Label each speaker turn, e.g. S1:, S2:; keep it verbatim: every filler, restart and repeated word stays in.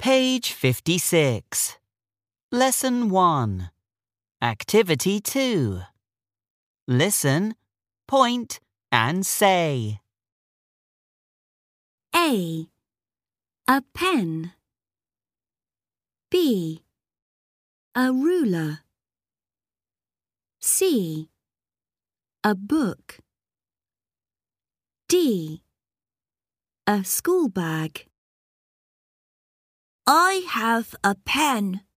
S1: Page fifty-six. Lesson one. Activity two. Listen, point, and say.
S2: A. A pen. B. A ruler. C. A book. D. A school bag.
S3: I have a pen.